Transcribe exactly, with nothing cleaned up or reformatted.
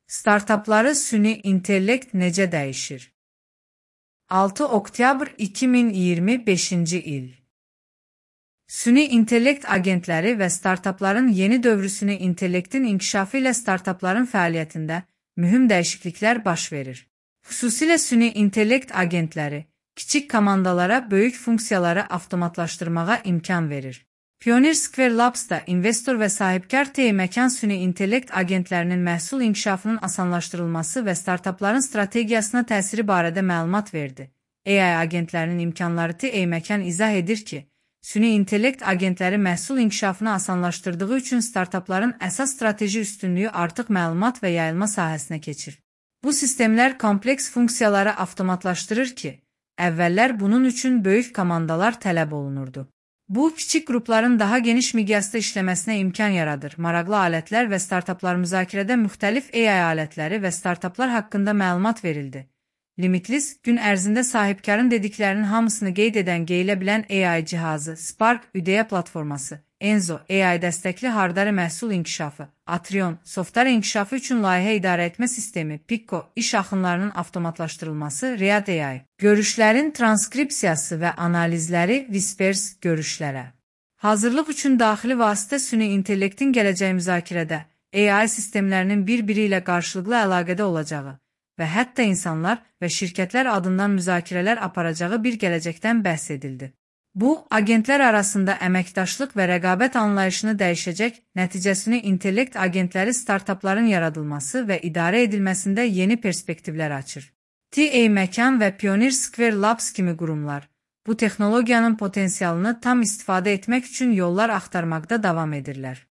Startapları süni intellekt necə dəyişir? altı oktyabr iki min iyirmi beşinci il. Süni intellekt agentləri və startapların yeni dövrü süni intellektin inkişafı ilə startapların fəaliyyətində mühüm dəyişikliklər baş verir. Xüsusilə süni intellekt agentləri kiçik komandalara böyük funksiyaları avtomatlaşdırmağa imkan verir. Pioneer Square Labs da investor və sahibkar teyməkan süni intellekt agentlərinin məhsul inkişafının asanlaşdırılması və startapların strategiyasına təsiri barədə məlumat verdi. A I agentlərinin imkanları teyməkan izah edir ki, süni intellekt agentləri məhsul inkişafını asanlaşdırdığı üçün startapların əsas strateji üstünlüyü artıq məlumat və yayılma sahəsinə keçir. Bu sistemlər kompleks funksiyaları avtomatlaşdırır ki, əvvəllər bunun üçün böyük komandalar tələb olunurdu. Bu, kiçik qrupların daha geniş miqyasda işləməsinə imkan yaradır. Maraqlı alətlər və startaplar müzakirədə müxtəlif A I alətləri və startaplar haqqında məlumat verildi. Limitless, gün ərzində sahibkarın dediklərinin hamısını qeyd edən qeylə bilən A I cihazı, Spark, Udea platforması, Enzo, A I dəstəkli hardware məhsul inkişafı, Atrion, software inkişafı üçün layihə idarə etmə sistemi, Pico, iş axınlarının avtomatlaşdırılması, Riyad A I, görüşlərin transkripsiyası və analizləri, Whispers görüşlərə. Hazırlıq üçün daxili vasitə süni intellektin gələcək müzakirədə A I sistemlərinin bir-biri ilə qarşılıqlı əlaqədə olacağı və hətta insanlar və şirkətlər adından müzakirələr aparacağı bir gələcəkdən bəhs edildi. Bu, agentlər arasında əməkdaşlıq və rəqabət anlayışını dəyişəcək, nəticəsini intellekt agentləri startapların yaradılması və idarə edilməsində yeni perspektivlər açır. Teyməkan və Pioneer Square Labs kimi qurumlar bu texnologiyanın potensialını tam istifadə etmək üçün yollar axtarmaqda davam edirlər.